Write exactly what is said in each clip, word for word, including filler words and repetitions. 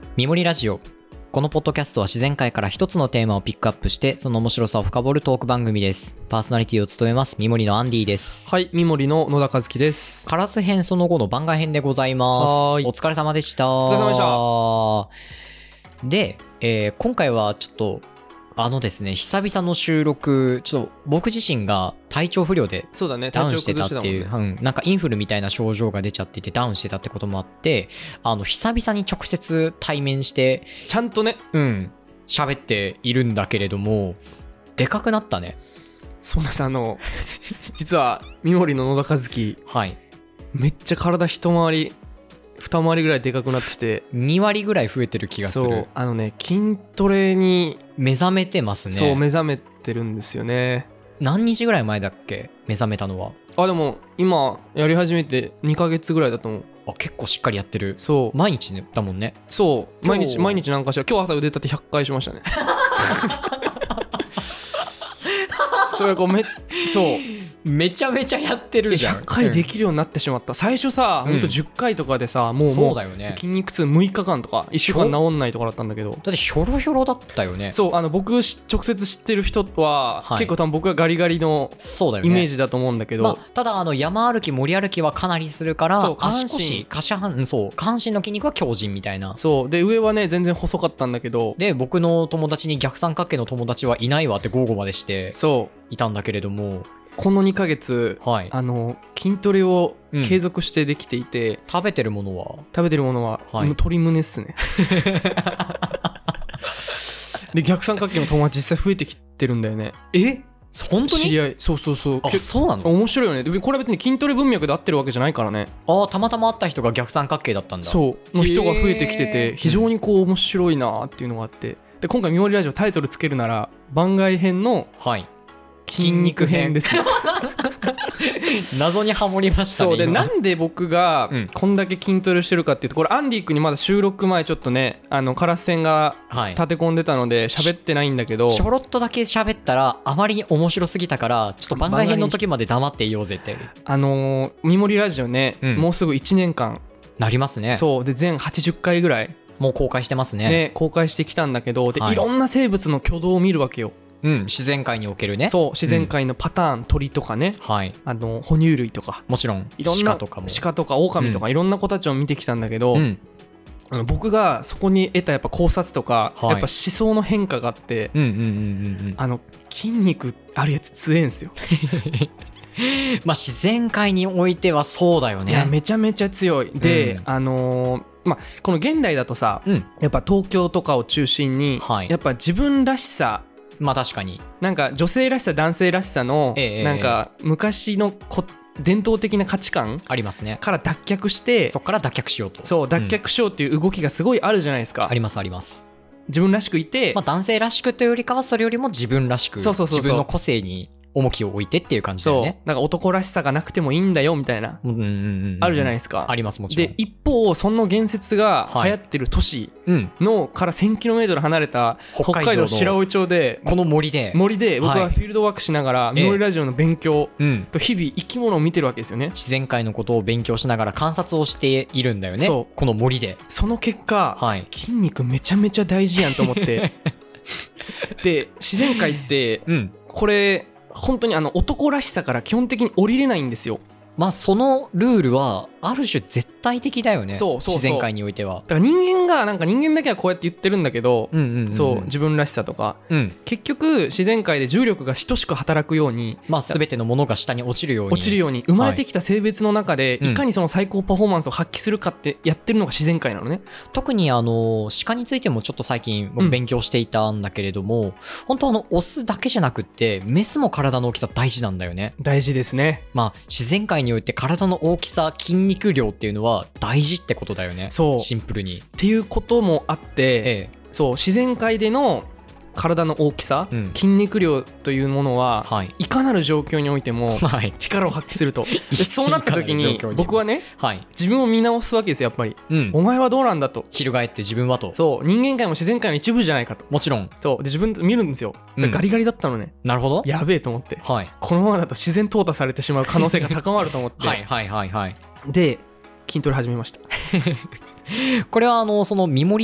みもりラジオ。このポッドキャストは自然界から一つのテーマをピックアップしてその面白さを深掘るトーク番組です。パーソナリティを務めますみもりのアンディです。 はい、みもりの野田和樹です。 カラス編その後の番外編でございます。 はーい、 お疲れ様でした。 お疲れ様でした。 で、えー、今回はちょっとあのですね、久々の収録、ちょっと僕自身が体調不良でそうだね、 ダウンしてたっていう、 体調崩してたもんね。 うん、なんかインフルみたいな症状が出ちゃっててダウンしてたってこともあって、あの久々に直接対面してちゃんとね、 うん喋っているんだけれども、でかくなったね。 そうなんです。あの実はみもりの野田和樹、 はいめっちゃ体一回り二回りぐらいでかくなってて、 に割ぐらい増えてる気がする。 そう、あのね、筋トレに目覚めてますね。 そう目覚めてるんですよね。 何日ぐらい前だっけ、目覚めたのは。 あ、でも今やり始めてにかげつぐらいだと思う。 あ、結構しっかりやってる。 そう毎日ねだもんね。 そう毎日今日毎日なんかしら、今日朝腕立てひゃっかいしましたね。それこうめそうめちゃめちゃやってるじゃん。 ひゃっかいできるようになってしまった、うん、最初さ、 うん、 ほんとじゅっかいとかでさ、もうそうだよね、 筋肉痛むいかかんとかいっしゅうかん治んないとかだったんだけど、 だってひょろひょろだったよね。 そう、あの僕直接知ってる人は、はい、結構多分僕がガリガリのイメージだと思うんだけど、 まあ、ただあの山歩き森歩きはかなりするから、 そう足腰下半身、そう下半身の筋肉は強靭みたいな。 そうで上はね全然細かったんだけど、 で僕の友達に逆三角形の友達はいないわって豪語までしていたんだけれども、 このにかげつ、はい、あの筋トレを継続してできていて、うん、 食べてるものは食べてるものは、はい、鶏胸っすね。で逆三角形の友達実際増えてきてるんだよね。 え、本当に？ 知り合い、そうそうそう。 あ、そうなの？ 面白いよね。でこれは別に筋トレ文脈で合ってるわけじゃないからね。 ああ、たまたま会った人が逆三角形だったんだ。 そうの人が増えてきてて、非常にこう面白いなっていうのがあって、で今回みもりラジオタイトルつけるなら番外編の、はい、筋肉編です。 謎にハモりましたね。 そうで、なんで僕がこんだけ筋トレしてるかっていうと、これアンディ君にまだ収録前ちょっとね、あのカラス線が立て込んでたので喋ってないんだけど、 ちょろっとだけ喋ったらあまりに面白すぎたから、ちょっと番外編の時まで黙っていようぜって。 あのー、みもりラジオね、うん、もうすぐいちねんかんなりますね。 そうで全はちじゅっかいぐらいもう公開してますね。 ね、公開してきたんだけど、で、はい、いろんな生物の挙動を見るわけよ。 うん、自然界におけるね。 そう、自然界のパターン、うん、鳥とかね、はい、あの哺乳類とか、 もちろんいろんな鹿とかも鹿とか狼とか、うん、いろんな子たちを見てきたんだけど、うん、あの僕がそこに得たやっぱ考察とか、はい、やっぱ思想の変化があって、うんうんうんうん、あの筋肉あるやつ強えんすよ。 まあ自然界においてはそうだよね。 いやめちゃめちゃ強い。で、うん、あのーまあ、この現代だとさ、うん、やっぱ東京とかを中心に、はい、やっぱ自分らしさ、 まあ確かになんか女性らしさ男性らしさの、えー、なんか昔のこ伝統的な価値観ありますねから脱却して、 そこから脱却しようと、 そう脱却しようっていう動きがすごいあるじゃないですか、 うん、ありますあります。 自分らしくいて、 まあ、男性らしくというよりかはそれよりも自分らしく、そうそうそうそう、自分の個性に重きを置いてっていう感じだよね。 そうなんか男らしさがなくてもいいんだよみたいな、うんうんうんうん、あるじゃないですか。 あります、もちろん。 で一方その言説が流行ってる都市のから せんキロメートル 離れた北海道白老町で、 この森で森で僕はフィールドワークしながらみもりラジオの勉強と日々生き物を見てるわけですよね。 自然界のことを勉強しながら観察をしているんだよね。そうこの森で。 その結果、はい、筋肉めちゃめちゃ大事やんと思ってで自然界って、うん、これ本当にあの男らしさから基本的に降りれないんですよ。 まあそのルールはある種絶対的だよね。そうそうそう、自然界においては。 だから人間がなんか人間だけはこうやって言ってるんだけど、うんうんうんうん、そう自分らしさとか、うん、結局自然界で重力が等しく働くように、まあ全てのものが下に落ちるように落ちるように生まれてきた性別の中で、はい、いかにその最高パフォーマンスを発揮するかってやってるのが自然界なのね。 特にあの鹿についてもちょっと最近僕勉強していたんだけれども、うん、本当あのオスだけじゃなくってメスも体の大きさ大事なんだよね。 大事ですね。 まあ自然界において体の大きさ筋肉量っていうのは大事ってことだよね。そうシンプルにっていうこともあって、ええ、そう自然界での体の大きさ、うん、筋肉量というものは、はい、いかなる状況においても力を発揮すると、はい、でそうなった時に僕はね、はい、自分を見直すわけですよやっぱり、うん、お前はどうなんだと、 翻って自分はと、 そう人間界も自然界の一部じゃないかと。 もちろんそうで自分見るんですよ、うん、ガリガリだったのね。 なるほど、 やべえと思って、はい、このままだと自然淘汰されてしまう可能性が高まると思ってはいはいはいはい。 で筋トレ始めましたこれはあのそのみもり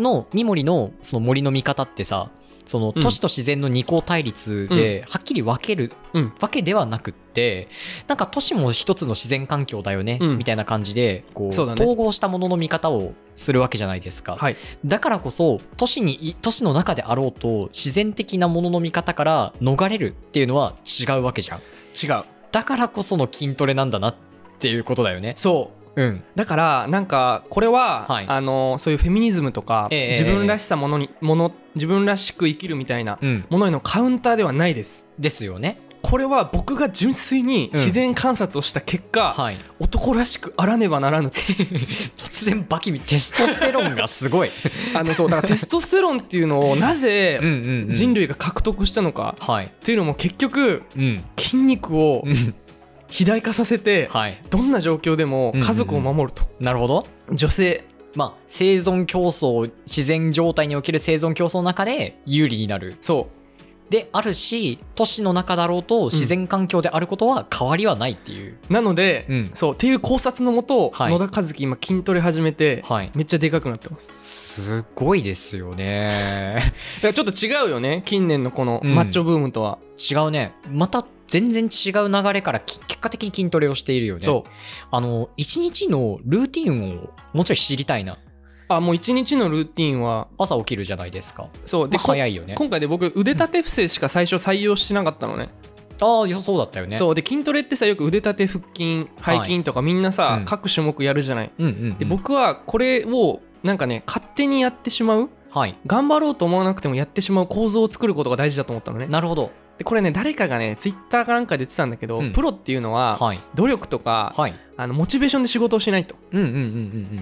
の三森のその森の見方ってさ、その都市と自然の二項対立ではっきり分けるわけではなくって、なんか都市も一つの自然環境だよね、うん、みたいな感じでこう統合したものの見方をするわけじゃないですか、はい、だからこそ都市に都市の中であろうと自然的なものの見方から逃れるっていうのは違うわけじゃん。 違う。 だからこその筋トレなんだなっていうことだよね。 そううん、だからなんかこれは、はい、あのそういうフェミニズムとか、えー、自分らしさものにもの自分らしく生きるみたいなものへのカウンターではないです、 うん、ですよね。 これは僕が純粋に自然観察をした結果、うんはい、男らしくあらねばならぬ突然バキみテストステロンがすごいあのそうだからテストステロンっていうのをなぜ人類が獲得したのかっていうのも結局、うん、筋肉を、うん肥大化させて、はい、どんな状況でも家族を守ると、 うんうんうん、なるほど。 女性、 まあ、生存競争、自然状態における生存競争の中で有利になるそうであるし、都市の中だろうと自然環境であることは変わりはないっていう、 うん、なので、うん、そうっていう考察のもと、はい、野田和樹今筋トレ始めて、はい、めっちゃでかくなってます。 すごいですよねだからちょっと違うよね、近年のこのマッチョブームとは、 うん、違うね。また全然違う流れから結果的に筋トレをしているよね。そうあの一日のルーティンをもうちょい知りたいな。 あ、もう一日のルーティンは朝起きるじゃないですか。 そうで、まあ、 早いよね。 今回で僕腕立て伏せしか最初採用してなかったのね、 うん、ああそうだったよね。 そうで筋トレってさ、よく腕立て腹筋背筋とかみんなさ、はい、各種目やるじゃない、うんうんうん、で僕はこれをなんかね勝手にやってしまう、はい、頑張ろうと思わなくてもやってしまう構造を作ることが大事だと思ったのね。 なるほど。 でこれね誰かがねツイッターかなんかで言ってたんだけど、うん、プロっていうのは、はい、努力とか、はい、あのモチベーションで仕事をしないと、うんうんうんうん、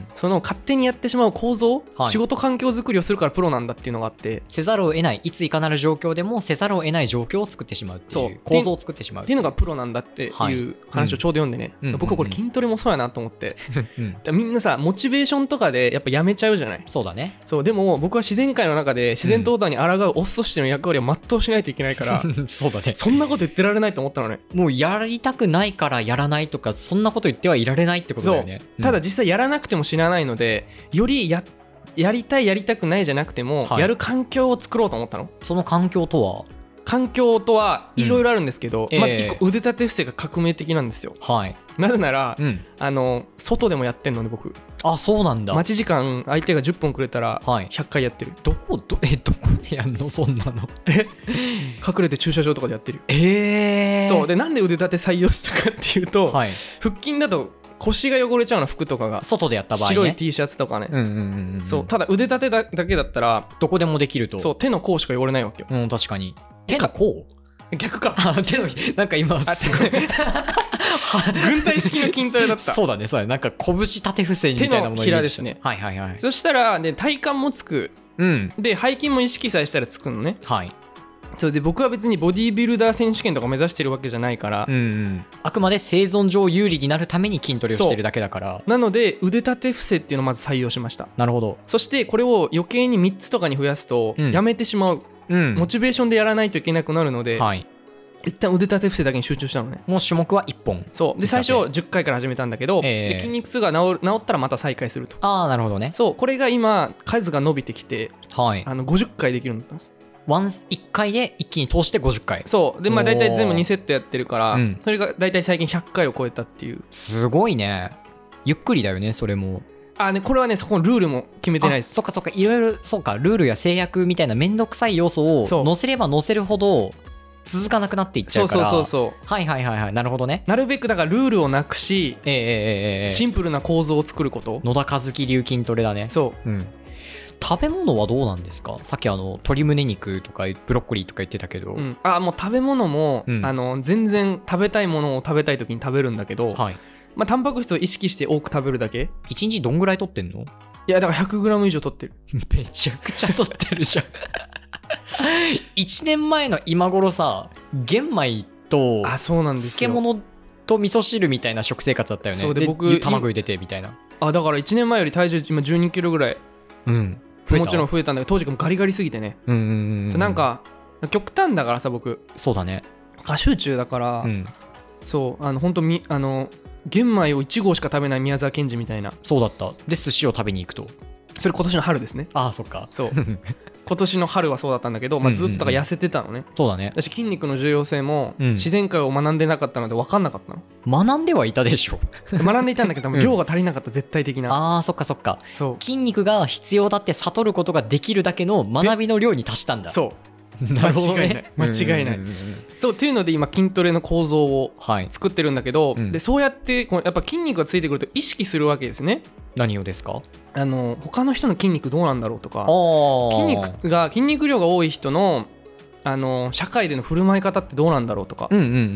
その勝手にやってしまう構造、はい、仕事環境づくりをするからプロなんだっていうのがあって、 せざるを得ない、いついかなる状況でもせざるを得ない状況を作ってしまうっていう構造を作ってしまうっていうのがプロなんだっていう話をちょうど読んでね、はい、うん、僕はこれ筋トレもそうやなと思って、うん、みんなさモチベーションとかでやっぱやめちゃうじゃない。 そうだね。 そうでも僕は自然界の中で自然淘汰に抗うオスとしての役割を全うしないといけないからそうだね。 そんなこと言ってられないと思ったのね。 もうやりたくないからやらないとかそんなこと言ってはいられないってことだよね。 そう、ただ実際やらなくても知らないので、よりややりたいやりたくないじゃなくても、はい、やる環境を作ろうと思ったの。 その環境とは環境とはいろいろあるんですけど、うん、まずいっこ腕立て伏せが革命的なんですよ。はい、なぜなら、うん、あの外でもやってんので僕。 あ、そうなんだ。 待ち時間相手がじゅっぷんくれたらひゃっかいやってる、はい、 どこどえどこでやんのそんなのえ隠れて駐車場とかでやってるよ。 えー、 そうでなんで腕立て採用したかっていうと、はい、腹筋だと腰が汚れちゃうの、服とかが外でやった場合ね、 白い T シャツとかね、うんうんうんうん、そうただ腕立て だ, だけだったらどこでもできると。 そう手の甲しか汚れないわけよ。 うん、確かに。手の甲逆か手のなんか今すごい軍隊式の筋トレだった。 そうだね、そうだね。なんか拳立て伏せみたいなもの。 手のひらですね。 はいはいはい。 そしたらで体幹もつく、うん、で背筋も意識さえしたらつくのね。はい。それで僕は別にボディービルダー選手権とか目指してるわけじゃないから、うんうん、 あくまで生存上有利になるために筋トレをしてるだけだから。 なので腕立て伏せっていうのをまず採用しました。 なるほど。 そしてこれを余計にみっつとかに増やすとやめてしまう、うん、モチベーションでやらないといけなくなるので、はい、一旦腕立て伏せだけに集中したのね。 もう種目はいっぽん。 そうで最初じゅっかいから始めたんだけど、えー、で筋肉痛が治る、治ったらまた再開すると。 ああ、なるほどね。 そうこれが今数が伸びてきて、はい、あのごじゅっかいできるようになったんです。 ワンいっかいで一気に通してごじゅっかい。 そうでまあ大体全部にセットやってるから、うん、それが大体最近ひゃっかいを超えたっていう。 すごいね。ゆっくりだよねそれも。 あねこれはねそこのルールも決めてないです。 そっかそっか、いろいろそうか、ルールや制約みたいなめんどくさい要素を載せれば載せるほど続かなくなっていっちゃうから。 そうそうそうそう。 はいはいはいはい、なるほどね。 なるべくだからルールをなくし、えーえーえー、シンプルな構造を作ること。 野田和樹流筋トレだね。そう、うん、食べ物はどうなんですか？さっきあの鶏胸肉とかブロッコリーとか言ってたけど、うん、 あもう食べ物も、うん、あの全然食べたいものを食べたい時に食べるんだけど、はい、まあ、タンパク質を意識して多く食べるだけ。 いちにちどんぐらい取ってんの？ いやだから ひゃくグラム 以上取ってるめちゃくちゃ取ってるじゃんいちねんまえの今頃さ、玄米とあそうなんですよ、 漬物と味噌汁みたいな食生活だったよね。そうで僕卵茹でてみたいな。 あだからいちねんまえより体重今じゅうにキロぐらい、うん、もちろん増えたんだけど当時もガリガリすぎてね、うんうんうん、そうなんか極端だからさ僕。 そうだね、 過集中だから、うん、そうあの本当みあの玄米をいちごうしか食べない宮沢賢治みたいな。 そうだった。で寿司を食べに行くと。 それ今年の春ですね。 ああそっか。 そう今年の春はそうだったんだけど、まあ、ずっとだから痩せてたのね、うんうんうん、 そうだね。 私筋肉の重要性も自然界を学んでなかったので分かんなかったの、 うん、学んではいたでしょ学んでいたんだけど量が足りなかった、絶対的な、 うん、ああそっかそっか。そう筋肉が必要だって悟ることができるだけの学びの量に達したんだ。 そう間違いない間違いない、うんうんうん、そうっていうので今筋トレの構造を作ってるんだけど、はい、でそうやってこうやっぱ筋肉がついてくると意識するわけですね。 何をですか？ あの他の人の筋肉どうなんだろうとか、筋肉が筋肉量が多い人のあの社会での振る舞い方ってどうなんだろうとか、うんうんうんうん、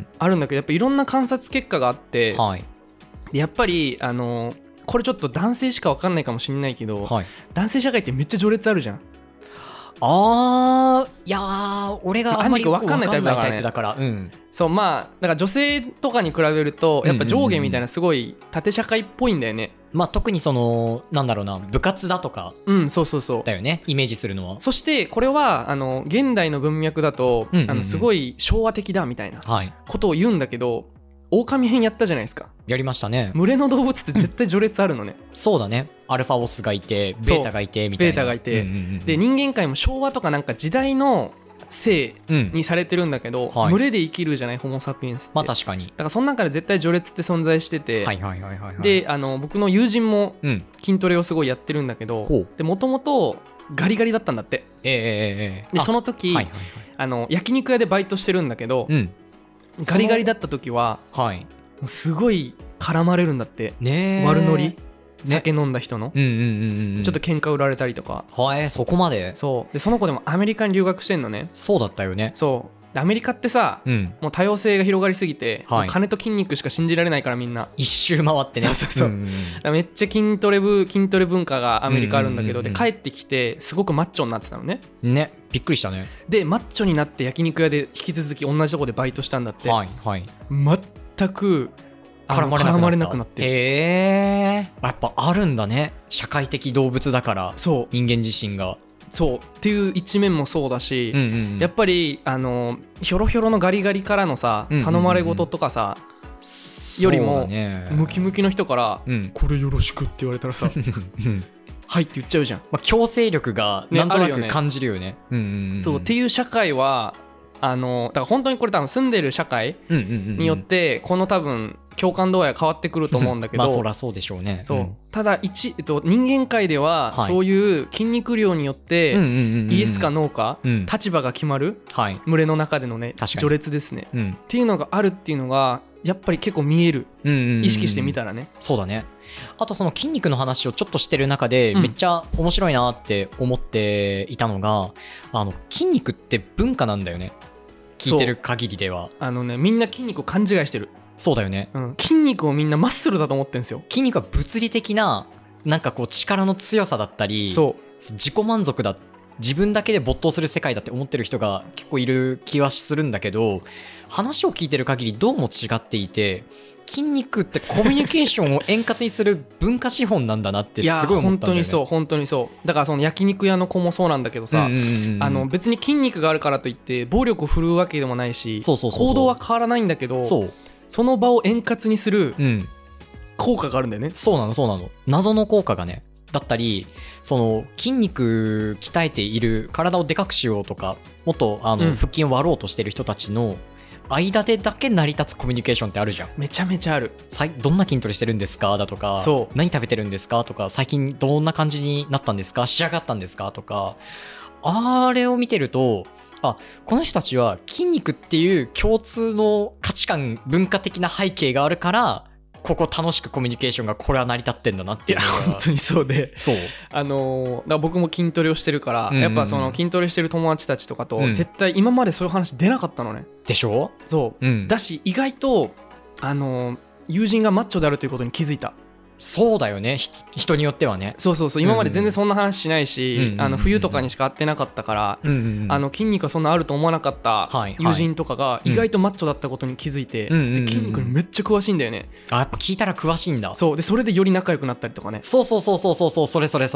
あるんだけどやっぱいろんな観察結果があって、はい、でやっぱりあのこれちょっと男性しか分かんないかもしれないけど、はい、男性社会ってめっちゃ序列あるじゃん。 あーいやー俺があんまり分かんないタイプだからね。 だから、うん、 そうまあだから女性とかに比べるとやっぱ上下みたいなすごい縦社会っぽいんだよね、うんうんうん。 まあ特にそのなんだろうな部活だとかうんそうそうそうだよねイメージするのは。 そしてこれはあの現代の文脈だと、うんうんうん、あのすごい昭和的だみたいなことを言うんだけど、はい、狼編やったじゃないですか。 やりましたね。 群れの動物って絶対序列あるのねそうだね。アルファオスがいてベータがいてみたいな。 ベータがいて、うんうんうん、で人間界も昭和とかなんか時代の性にされてるんだけど、うんはい、群れで生きるじゃないホモサピエンスって。 まあ確かに。 だからその中で絶対序列って存在してて、はいはいはいはいはい、であの僕の友人も筋トレをすごいやってるんだけど、うん、でもともとガリガリだったんだって、えーえー、でその時、はいはいはい、あの焼肉屋でバイトしてるんだけど、うん、ガリガリだった時は、はい、もうすごい絡まれるんだって、ね、悪ノリ酒飲んだ人の、ね、うんうんうんうん、ちょっと喧嘩売られたりとか。 はい、そこまで。 そうでその子でもアメリカに留学してんのね。 そうだったよね。 そうでアメリカってさ、うん、もう多様性が広がりすぎて、はい、金と筋肉しか信じられないからみんな一周回ってね。 そうそうそう、うんうん、めっちゃ筋トレ部筋トレ文化がアメリカあるんだけど、うんうんうん、で帰ってきてすごくマッチョになってたのね。 ねびっくりしたね。 でマッチョになって焼肉屋で引き続き同じとこでバイトしたんだって。はいはい。全く絡まれなくなった。絡まれなくなって。へえ。やっぱあるんだね。社会的動物だから。そう人間自身が。 そうっていう一面もそうだし、うんうんうん、やっぱりあのひょろひょろのガリガリからのさ、うんうんうん、頼まれ事とかさよりも、ね、ムキムキの人から、うん、これよろしくって言われたらさはいって言っちゃうじゃん、 まあ、強制力がなんとなく感じるよね、ね、うんうんうん、 そうっていう社会はあのだから本当にこれ多分住んでる社会によってこの多分共感度合いは変わってくると思うんだけどまあそりゃそうでしょうね。 そう、うん、ただ一、えっと、人間界ではそういう筋肉量によってイエスかノーか立場が決まる、はい、群れの中でのね序列ですね、うん、っていうのがあるっていうのがやっぱり結構見える、うんうんうんうん、意識してみたらね。 そうだね。あとその筋肉の話をちょっとしてる中でめっちゃ面白いなって思っていたのが、うん、あの筋肉って文化なんだよね聞いてる限りでは。 あのねみんな筋肉を勘違いしてる。 そうだよね、 うん、筋肉をみんなマッスルだと思ってるんですよ。 筋肉は物理的ななんかこう力の強さだったり、そう自己満足だ自分だけで没頭する世界だって思ってる人が結構いる気はするんだけど、話を聞いてる限りどうも違っていて、筋肉ってコミュニケーションを円滑にする文化資本なんだなってすごい思ったんだよね。いや本当にそう本当にそう。だからその焼肉屋の子もそうなんだけどさ、うんうんうん、あの別に筋肉があるからといって暴力を振るうわけでもないし、そうそうそうそう行動は変わらないんだけど、そうその場を円滑にする効果があるんだよね、うん、 そうなのそうなの謎の効果がねだったり、その筋肉鍛えている体をでかくしようとかもっとあの、うん、腹筋を割ろうとしてる人たちの間でだけ成り立つコミュニケーションってあるじゃん。 めちゃめちゃある。 どんな筋トレしてるんですかだとか、そう何食べてるんですかとか、最近どんな感じになったんですか仕上がったんですかとか、あれを見てるとあこの人たちは筋肉っていう共通の価値観文化的な背景があるからここ楽しくコミュニケーションがこれは成り立ってんだなっていうのが。 いや本当にそうで、そうあのー、だから僕も筋トレをしてるから、うんうんうん、やっぱその筋トレしてる友達たちとかと、うん、絶対今までそういう話出なかったのね。 でしょ。 そう、うん、だし意外とあのー、友人がマッチョであるということに気づいた。 そうだよね人によってはね。 そうそうそう今まで全然そんな話しないし、うんうん、あの冬とかにしか会ってなかったから、うんうんうん、あの筋肉がそんなあると思わなかった友人とかが意外とマッチョだったことに気づいて、うん、で筋肉にめっちゃ詳しいんだよね。 あやっぱ聞いたら詳しいんだ。 そうでそれでより仲良くなったりとかね。 そうそうそうそうそうそうそれそれそれ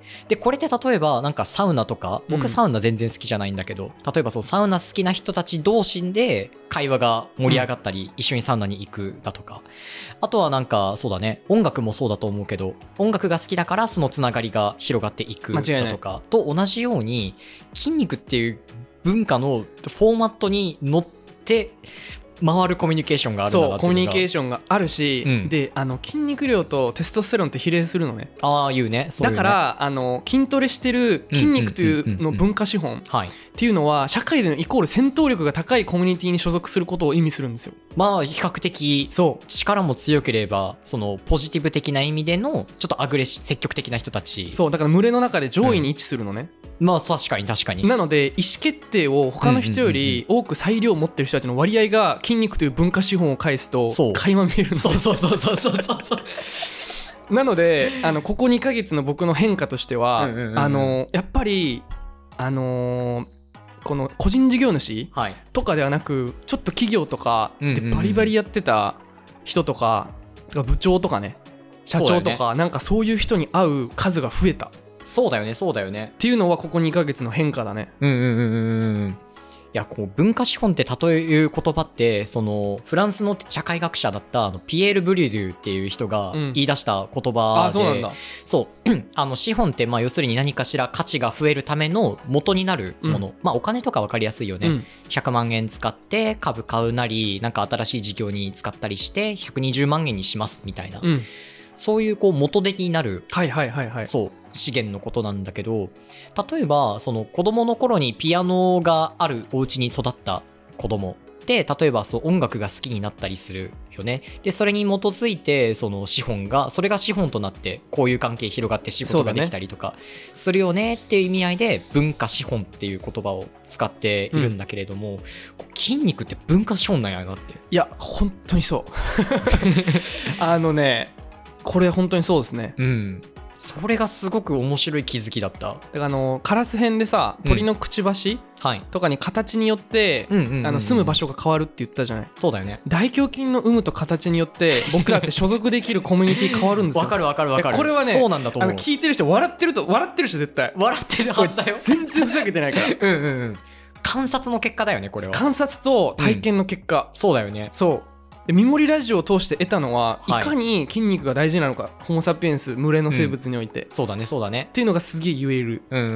でこれって例えばなんかサウナとか、僕サウナ全然好きじゃないんだけど、うん、例えばそうサウナ好きな人たち同士で会話が盛り上がったり、うん、一緒にサウナに行くだとか、あとはなんかそうだね、音楽もそうだと思うけど、音楽が好きだからそのつながりが広がっていくだとかと同じように、筋肉っていう文化のフォーマットに乗って回るコミュニケーションがあるんだなっていうのが。 そう、コミュニケーションがあるし、うん、であの筋肉量とテストステロンって比例するのね。 ああ、言うね。そういうね。 だからあの筋トレしてる筋肉というの文化資本っていうのは、社会でのイコール戦闘力が高いコミュニティに所属することを意味するんですよ。 まあ比較的そう力も強ければ、そのポジティブ的な意味でのちょっとアグレッシ積極的な人たち。 そうだから群れの中で上位に位置するのね、 うん、まあ確かに確かに。 なので意思決定を他の人より多く裁量を持ってる人たちの割合が筋肉という文化資本を返すと垣間見えるの。 そうそうそうそうそうそうそうなのであのここにかげつの僕の変化としては、うんうんうん、あのやっぱりあのー、この個人事業主とかではなく、はい、ちょっと企業とかでバリバリやってた人とか、うんうんうん、部長とかね、社長とか、ね、なんかそういう人に会う数が増えた。 そうだよねそうだよねっていうのはここにかげつの変化だね。 うんうんうんうん。いや、こう文化資本って例えいう言葉って、そのフランスの社会学者だったあのピエール・ブリュドゥっていう人が言い出した言葉で、うん、あ、そうなんだ。そうあの資本ってまあ要するに何かしら価値が増えるための元になるもの、うん、まあお金とか分かりやすいよね、うん、ひゃくまんえん使って株買うなり、なんか新しい事業に使ったりしてひゃくにじゅうまんえんにしますみたいな、うん、そういうこう元手になる、 はいはいはいはい、 そう資源のことなんだけど、例えばその子供の頃にピアノがあるお家に育った子供で、例えばそう音楽が好きになったりするよね。でそれに基づいてその資本がそれが資本となってこういう関係広がって仕事ができたりとかするよねっていう意味合いで文化資本っていう言葉を使っているんだけれども、うん、筋肉って文化資本なんやなって。 いや本当にそうあのねこれ本当にそうですね。 うん、それがすごく面白い気づきだった。だからあのカラス編でさ、鳥のくちばしとかに形によって住む場所が変わるって言ったじゃない。 そうだよね。 大胸筋の有無と形によって僕らって所属できるコミュニティ変わるんですよ。 わかるわかるわかる。 これはね、 そうなんだと思う。 あの聞いてる人笑ってると笑ってる人絶対笑ってるはずだよ。 全然ふざけてないからうんうん、うん、観察の結果だよねこれは。 観察と体験の結果、 うん、そうだよね。 そうでミモリラジオを通して得たのは、はい、いかに筋肉が大事なのか、ホモ・サピエンス群れの生物において、 うん、そうだねそうだねっていうのがすげえ言える。 うんうんうん。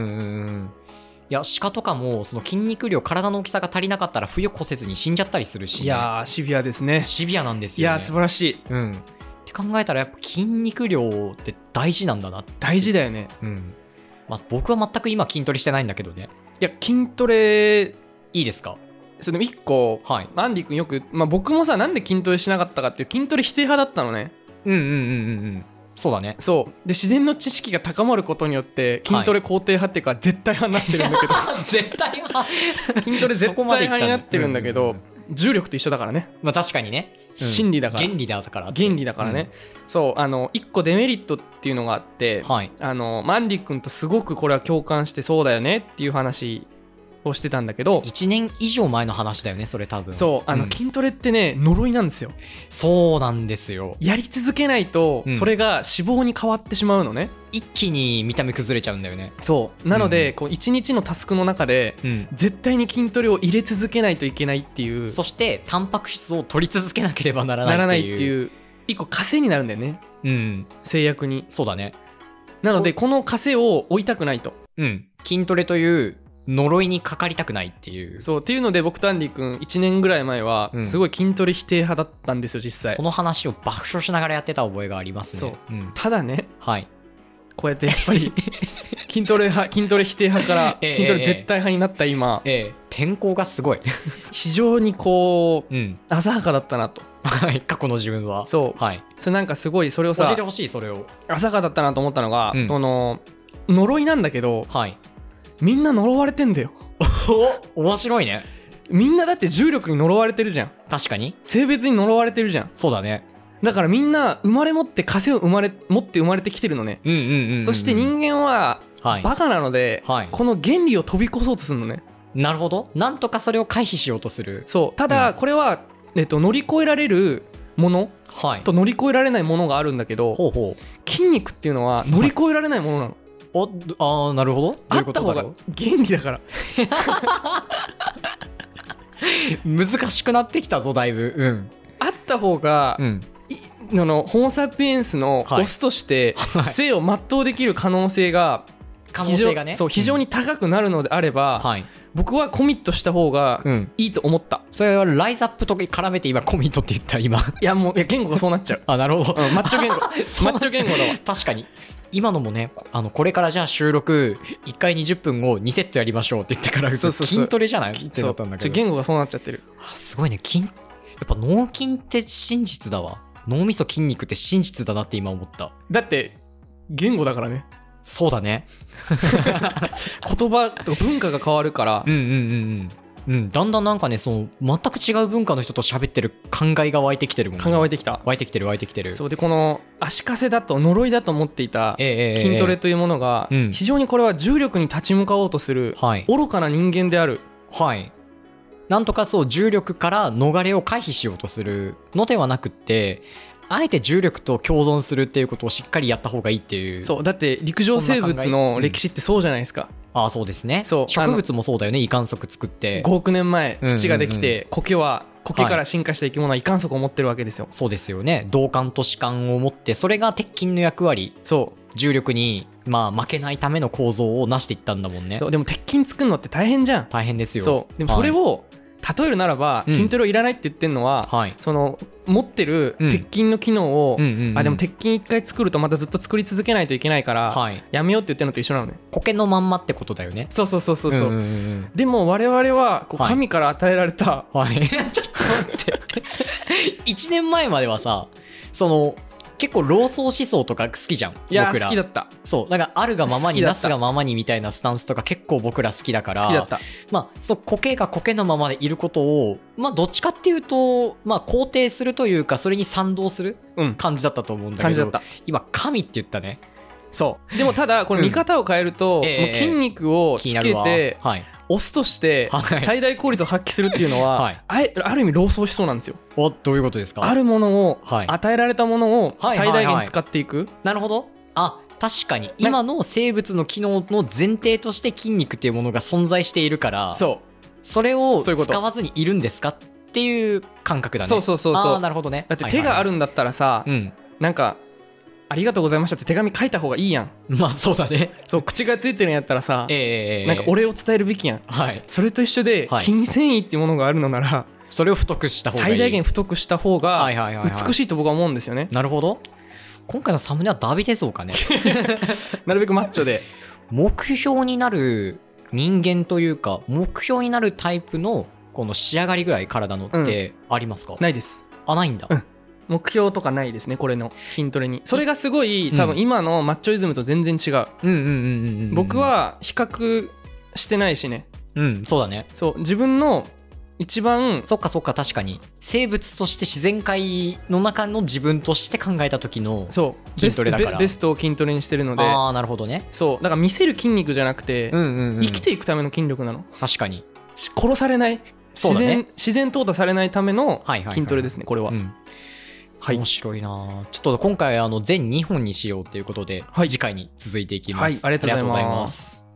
いや鹿とかもその筋肉量、体の大きさが足りなかったら冬越せずに死んじゃったりするし、ね、 いやーシビアですね。 シビアなんですよ、ね、 いや素晴らしい。 うん。って考えたらやっぱ筋肉量って大事なんだなって。 大事だよね。 うん。まあ僕は全く今筋トレしてないんだけどね。 いや筋トレいいですか。 そのいっこ、はい、アンディ君よく、まあ、僕もさなんで筋トレしなかったかっていう、筋トレ否定派だったのね。 うんうんうんうんうんそうだね。 そうで自然の知識が高まることによって筋トレ肯定派っていうか、はい、絶対派になってるんだけど絶対派筋トレ絶対派になってるんだけど、うんうんうん、重力と一緒だからね。 まあ確かにね、 うん、真理だから、 原理だから原理だからね、うん、そうあのいっこデメリットっていうのがあって、はい、あのアンディ君とすごくこれは共感して、そうだよねっていう話をしてたんだけど、 いちねん以上前の話だよねそれ多分。 そうあの、うん、筋トレってね呪いなんですよ。 そうなんですよ。 やり続けないと、うん、それが脂肪に変わってしまうのね。 一気に見た目崩れちゃうんだよね。 そうなので、うん、こういちにちのタスクの中で、うん、絶対に筋トレを入れ続けないといけないっていう、 そしてタンパク質を取り続けなければならないっていう、 ならないっていう一個枷になるんだよね、うん、制約に。 そうだね。 なのでこの枷を置いたくないと、 うん、筋トレという呪いにかかりたくないっていう。 そうっていうので僕とアンディ君いちねんぐらい前はすごい筋トレ否定派だったんですよ実際。 その話を爆笑しながらやってた覚えがありますね。 そう、 うん、 ただね、 はい、 こうやってやっぱり筋トレ派筋トレ否定派から筋トレ絶対派になった今、 ええええ、天候がすごい非常にこう、うん、浅はかだったなとはい、過去の自分は。 そう、はい、それなんかすごいそれをさ教えてほしい。それを浅はかだったなと思ったのが、うん、その呪いなんだけど、 はい、 みんな呪われてんだよお面白いね。 みんなだって重力に呪われてるじゃん。 確かに性別に呪われてるじゃん。 そうだね。 だからみんな生まれ持って枷を生まれ持って生まれてきてるのね。 うんうんうんうんうん、 そして人間はバカなので、はい、この原理を飛び越そうとするのね。 なるほど。なんとかそれを回避しようとする。 そうただこれは、うんえっと、乗り越えられるもの、はい、と乗り越えられないものがあるんだけど、ほうほう筋肉っていうのは乗り越えられないものなのおあーなるほど。どういうことだろう。 あった方が原理だから難しくなってきたぞだいぶ。うん、 あった方が、うん、ののホモ・サピエンスのオスとして生を全うできる可能性が可能性がね、 そう非常に高くなるのであれば、うん、はい、僕はコミットした方がいいと思った、うん、 それはライズアップと絡めて今コミットって言った今。いやもういや言語がそうなっちゃう。 あなるほど、 うん、マッチョ言語マッチョ言語だわ。 確かに今のもね、あのこれからじゃあ収録いっかいにじゅっぷんをにセットやりましょうって言ってからそうそうそう筋トレじゃないってなったんだけど、 言語がそうなっちゃってる。 すごいね。筋やっぱ脳筋って真実だわ。脳みそ筋肉って真実だなって今思った。 だって言語だからね。 そうだね。 言葉とか文化が変わるから。 うんうんうんうんうん、だんだんなんかね、その全く違う文化の人と喋ってる考えが湧いてきてるもんね。 考え湧いてきた。 湧いてきてる湧いてきてる。 そうで、この足かせだと呪いだと思っていた筋トレというものが、えーえー、非常にこれは重力に立ち向かおうとする愚かな人間である。 はい。なんとかそう重力から逃れを回避しようとするのではなくって、あえて重力と共存するっていうことをしっかりやった方がいいっていう。 そうだって陸上生物の歴史ってそうじゃないですか。 うん、ああそうですね。そう植物もそうだよね。維管束作ってごおくねんまえ土ができて、うんうんうん、苔は苔から進化した生き物は維管束を持ってるわけですよ。 そうですよね。導管と弛緩を持って、それが鉄筋の役割、そう重力にまあ負けないための構造を成していったんだもんね。 そうでも鉄筋作るのって大変じゃん。 大変ですよ。 そうでもそれを、はい、例えるならば筋トレをいらないって言ってるのは、うん、その持ってる鉄筋の機能を、うんうんうんうん、あでも鉄筋一回作るとまたずっと作り続けないといけないから、はい、やめようって言ってるのと一緒なのね。 苔のまんまってことだよね。 そうそうそうそうそう、うんうんうん、でも我々はこう神から与えられた、 はいはい、ちょっと待っていちねんまえまではさ、その結構老荘思想とか好きじゃん。 いや僕ら好きだった。 そうだからあるがままになすがままにみたいなスタンスとか結構僕ら好きだから、 好きだった。 まあそう苔が苔のままでいることをまあどっちかっていうとまあ肯定するというか、それに賛同する感じだったと思うんだけど、うん、感じだった。今神って言ったね。 そうでもただこれ見方を変えると、うんえー、筋肉をつけて、はい、オスとして最大効率を発揮するっていうのは、はい、あ, ある意味老荘思想なんですよ。 おどういうことですか。 あるものを、はい、与えられたものを最大限使っていく、はいはいはい、 なるほど。あ確かに今の生物の機能の前提として筋肉っていうものが存在しているから、そうそれを使わずにいるんですかっていう感覚だね。 そうそうそうそう。 あなるほどね。 だって手があるんだったらさ、はいはいはい、なんかありがとうございましたって手紙書いた方がいいやん。 まあそうだね。 そう口がついてるんやったらさ、えー、なんかお礼を伝えるべきやん、はい、それと一緒で、はい、筋繊維っていうものがあるのならそれを太くした方がいい。最大限太くした方が美しいと僕は思うんですよね。 なるほど。今回のサムネはダビデ像かね。 なるべくマッチョで目標になる人間というか目標になるタイプのこの仕上がりぐらい体のってありますか。うん、 ないです。 あないんだ、 うん目標とかないですね。これの筋トレにそれがすごい多分今のマッチョイズムと全然違う。僕は比較してないしね。 うんそうだね。 そう自分の一番そっかそっか確かに生物として自然界の中の自分として考えた時の筋トレだからベ, ベストを筋トレにしてるので。 ああなるほどね。 そうだから見せる筋肉じゃなくて、うんうんうん、生きていくための筋力なの。 確かに殺されないそうだ、ね、 自然自然淘汰されないための筋トレですね、はいはいはい、これは、うんはい、面白いな。ちょっと今回あの全にほんにしようということで、はい、次回に続いていきます。 はい、ありがとうございます。